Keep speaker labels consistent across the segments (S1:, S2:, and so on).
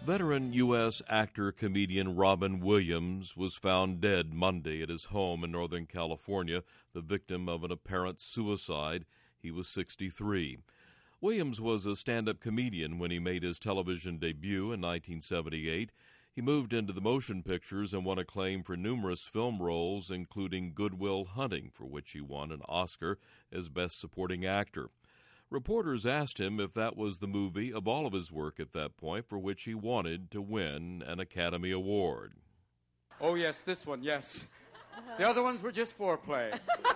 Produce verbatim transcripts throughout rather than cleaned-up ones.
S1: Veteran U S actor-comedian Robin Williams was found dead Monday at his home in Northern California, the victim of an apparent suicide. He was sixty-three. Williams was a stand-up comedian when he made his television debut in nineteen seventy-eight. He moved into the motion pictures and won acclaim for numerous film roles, including Good Will Hunting, for which he won an Oscar as Best Supporting Actor. Reporters asked him if that was the movie of all of his work at that point for which he wanted to win an Academy Award.
S2: Oh, yes, this one, yes. The other ones were just foreplay.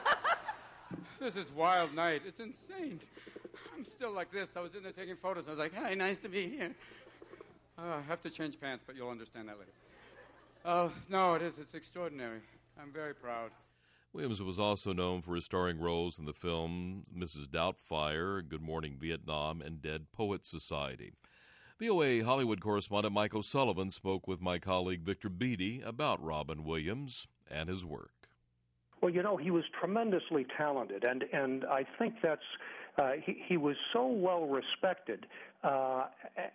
S2: This is Wild Night. It's insane. I'm still like this. I was in there taking photos. I was like, hey, nice to be here. Uh, I have to change pants, but you'll understand that later. Oh, uh, no, it is. It's extraordinary. I'm very proud.
S1: Williams was also known for his starring roles in the films Missus Doubtfire, Good Morning Vietnam, and Dead Poets Society. V O A Hollywood correspondent Mike O'Sullivan spoke with my colleague Victor Beattie about Robin Williams and his work.
S3: Well, you know, he was tremendously talented, and, and I think that's uh, he, he was so well respected uh, uh,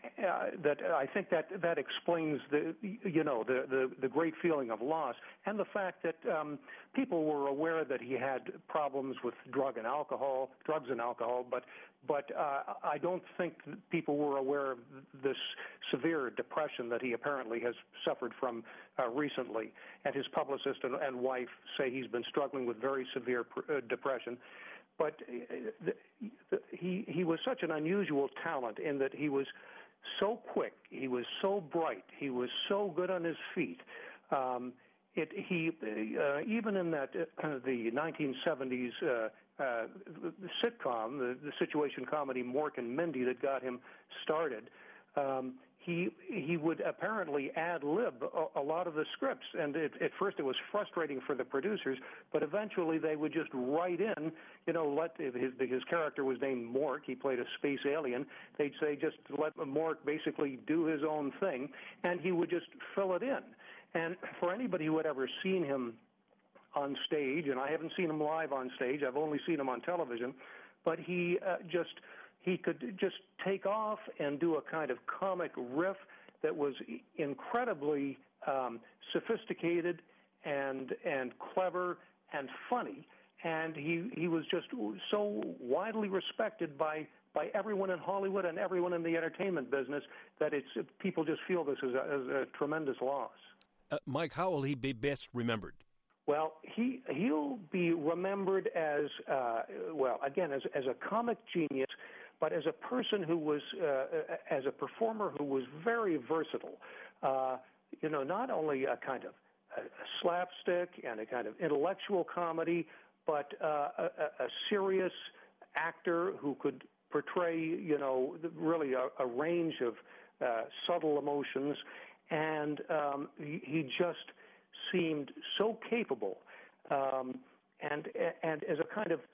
S3: that I think that that explains the you know the, the, the great feeling of loss, and the fact that um, people were aware that he had problems with drug and alcohol, drugs and alcohol, but but uh, I don't think people were aware of this severe depression that he apparently has suffered from uh, recently. And his publicist and, and wife say he's been struggling with very severe pr- uh, depression. But uh, the, the, he he was such an unusual talent in that he was so quick, he was so bright, he was so good on his feet. Um, it he uh, even in that uh, the nineteen seventies uh, uh, sitcom, the, the situation comedy Mork and Mindy that got him started. Um, He he would apparently ad-lib a, a lot of the scripts, and it, at first it was frustrating for the producers, but eventually they would just write in, you know, let his his character was named Mork. He played a space alien. They'd say just let Mork basically do his own thing, and he would just fill it in. And for anybody who had ever seen him on stage, and I haven't seen him live on stage, I've only seen him on television, but he uh, just he could just take off and do a kind of comic riff that was incredibly um, sophisticated and and clever and funny, and he he was just so widely respected by by everyone in Hollywood and everyone in the entertainment business that it's people just feel this is a, as a tremendous loss.
S4: Uh, Mike, how will he be best remembered?
S3: Well, he he'll be remembered as uh, well again as as a comic genius, but as a person who was, uh, as a performer who was very versatile. Uh, you know, not only a kind of a, a slapstick and a kind of intellectual comedy, but uh, a, a serious actor who could portray, you know, really a, a range of uh, subtle emotions. And um, he, he just seemed so capable. Um, and and as a kind of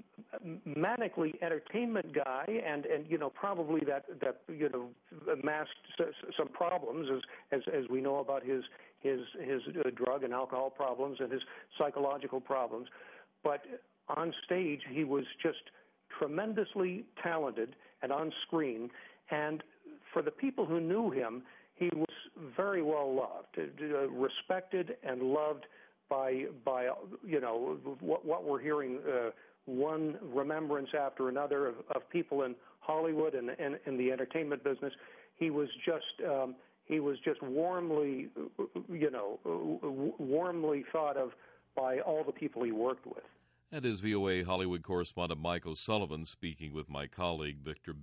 S3: manically entertainment guy, and, and you know probably that that you know masked some problems as as as we know about his his his drug and alcohol problems and his psychological problems, but on stage he was just tremendously talented and on screen, and for the people who knew him, he was very well loved, respected and loved by by you know what what we're hearing. Uh, one remembrance after another of, of people in Hollywood and, and in the entertainment business. He was just um, he was just warmly, you know, warmly thought of by all the people he worked with.
S1: That is V O A Hollywood correspondent Mike O'Sullivan speaking with my colleague Victor